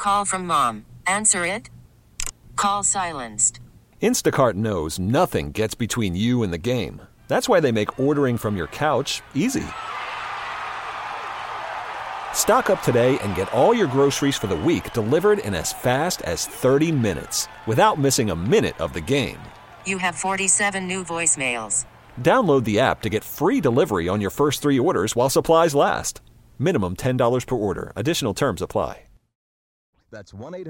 Call from mom. Answer it. Call silenced. Instacart knows nothing gets between you and the game. That's why they make ordering from your couch easy. Stock up today and get all your groceries for the week delivered in as fast as 30 minutes without missing a minute of the game. You have 47 new voicemails. Download the app to get free delivery on your first 3 orders while supplies last. Minimum $10 per order. Additional terms apply. That's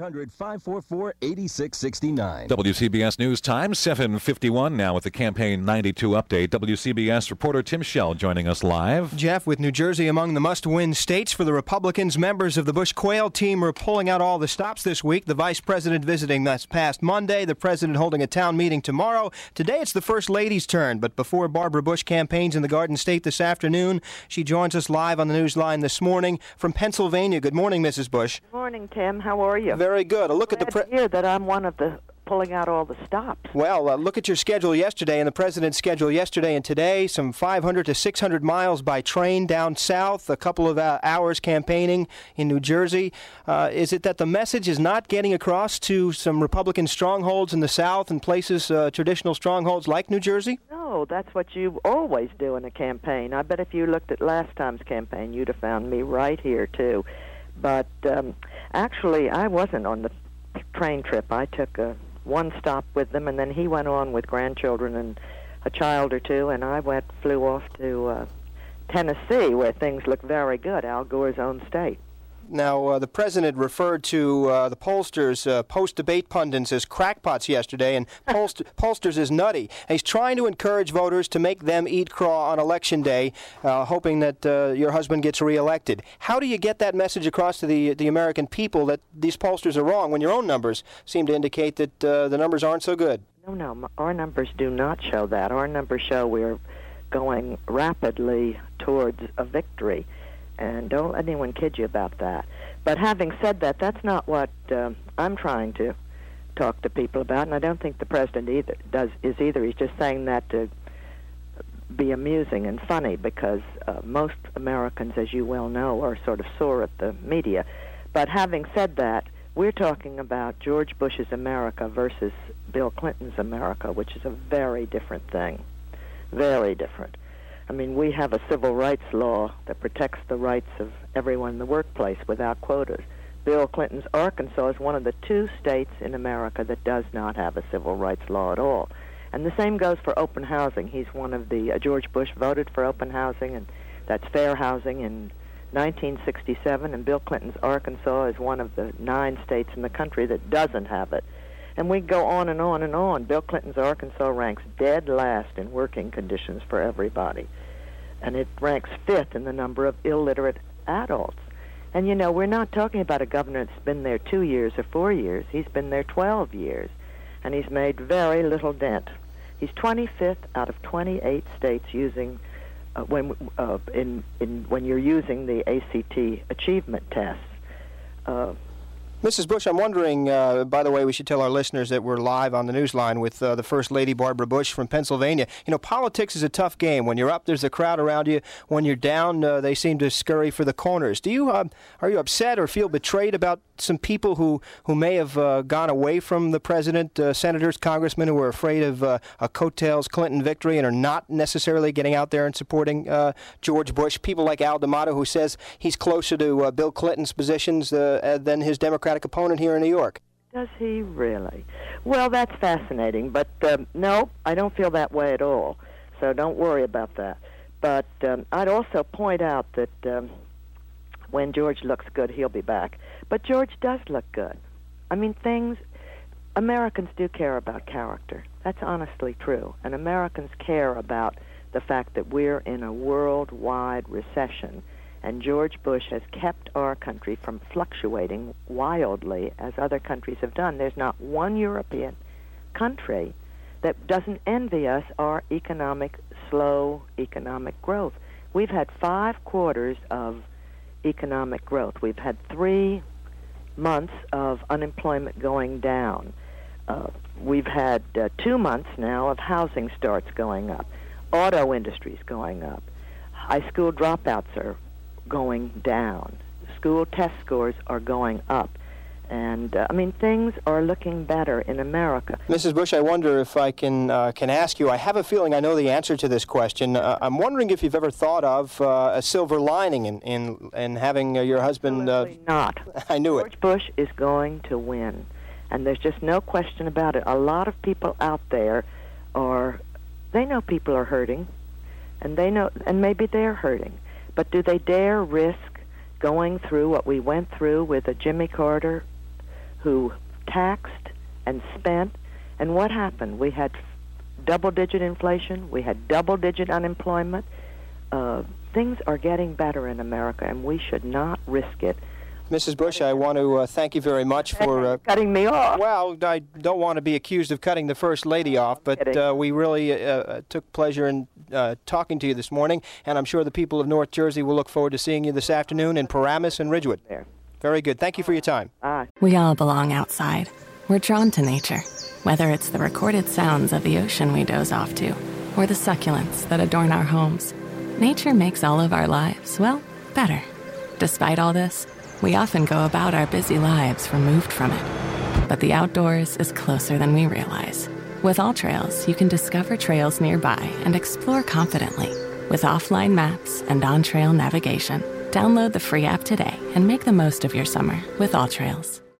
1-800-544-8669. WCBS News Time, 7:51 now with the Campaign 92 update. WCBS reporter Tim Schell joining us live. Jeff, with New Jersey among the must-win states for the Republicans, members of the Bush Quayle team are pulling out all the stops this week. The vice president visiting this past Monday, the president holding a town meeting tomorrow. Today it's the First Lady's turn, but before Barbara Bush campaigns in the Garden State this afternoon, she joins us live on the Newsline this morning from Pennsylvania. Good morning, Mrs. Bush. Good morning, Tim. How are you? Very good. A look at the hear that I'm one of the pulling out all the stops. Well, look at your schedule yesterday and the president's schedule yesterday and today. Some 500 to 600 miles by train down south, a couple of hours campaigning in New Jersey. Is it that the message is not getting across to some Republican strongholds in the South and places, traditional strongholds like New Jersey? No, that's what you always do in a campaign. I bet if you looked at last time's campaign, you'd have found me right here, too. But actually, I wasn't on the train trip. I took one stop with them, and then he went on with grandchildren and a child or two, and I flew off to Tennessee, where things look very good, Al Gore's own state. Now, the president referred to the pollsters, post-debate pundits, as crackpots yesterday, and pollsters as nutty. And he's trying to encourage voters to make them eat craw on Election Day, hoping that your husband gets reelected. How do you get that message across to the American people that these pollsters are wrong when your own numbers seem to indicate that the numbers aren't so good? No, our numbers do not show that. Our numbers show we're going rapidly towards a victory. And don't let anyone kid you about that. But having said that, that's not what I'm trying to talk to people about, and I don't think the president is either. He's just saying that to be amusing and funny, because most Americans, as you well know, are sort of sore at the media. But having said that, we're talking about George Bush's America versus Bill Clinton's America, which is a very different thing. Very different. I mean, we have a civil rights law that protects the rights of everyone in the workplace without quotas. Bill Clinton's Arkansas is one of the 2 states in America that does not have a civil rights law at all. And the same goes for open housing. He's one of the, George Bush voted for open housing, and that's fair housing in 1967, and Bill Clinton's Arkansas is one of the 9 states in the country that doesn't have it. And we go on and on and on. Bill Clinton's Arkansas ranks dead last in working conditions for everybody. And it ranks 5th in the number of illiterate adults. And, you know, we're not talking about a governor that's been there 2 years or 4 years. He's been there 12 years. And he's made very little dent. He's 25th out of 28 states using, when you're using the ACT achievement tests. Mrs. Bush, I'm wondering, by the way, we should tell our listeners that we're live on the Newsline with the First Lady, Barbara Bush from Pennsylvania. You know, politics is a tough game. When you're up, there's a crowd around you. When you're down, they seem to scurry for the corners. Are you upset or feel betrayed about some people who may have gone away from the president, senators, congressmen who are afraid of a coattails Clinton victory and are not necessarily getting out there and supporting George Bush? People like Al D'Amato, who says he's closer to Bill Clinton's positions than his Democratic opponent here in New York. Does he really? Well, that's fascinating, but no, I don't feel that way at all, so don't worry about that. But I'd also point out that when George looks good, he'll be back. But George does look good. I mean, Americans do care about character. That's honestly true. And Americans care about the fact that we're in a worldwide recession. And George Bush has kept our country from fluctuating wildly as other countries have done. There's not one European country that doesn't envy us our slow economic growth. We've had 5 quarters of economic growth. We've had 3 months of unemployment going down. We've had 2 months now of housing starts going up. Auto industry's going up. High school dropouts are going down. School test scores are going up. And, things are looking better in America. Mrs. Bush, I wonder if I can ask you, I have a feeling I know the answer to this question. I'm wondering if you've ever thought of a silver lining in having your husband... Absolutely not. I knew George Bush is going to win, and there's just no question about it. A lot of people out there they know people are hurting, and maybe they're hurting, but do they dare risk going through what we went through with a Jimmy Carter who taxed and spent? And what happened? We had double-digit inflation. We had double-digit unemployment. Things are getting better in America, and we should not risk it. Mrs. Bush, I want to thank you very much for... cutting me off. Well, I don't want to be accused of cutting the First Lady off, but we really took pleasure in talking to you this morning, and I'm sure the people of North Jersey will look forward to seeing you this afternoon in Paramus and Ridgewood. There. Very good. Thank you for your time. Bye. We all belong outside. We're drawn to nature, whether it's the recorded sounds of the ocean we doze off to, or the succulents that adorn our homes. Nature makes all of our lives, well, better. Despite all this, we often go about our busy lives removed from it. But the outdoors is closer than we realize. With AllTrails, you can discover trails nearby and explore confidently. With offline maps and on-trail navigation, download the free app today and make the most of your summer with AllTrails.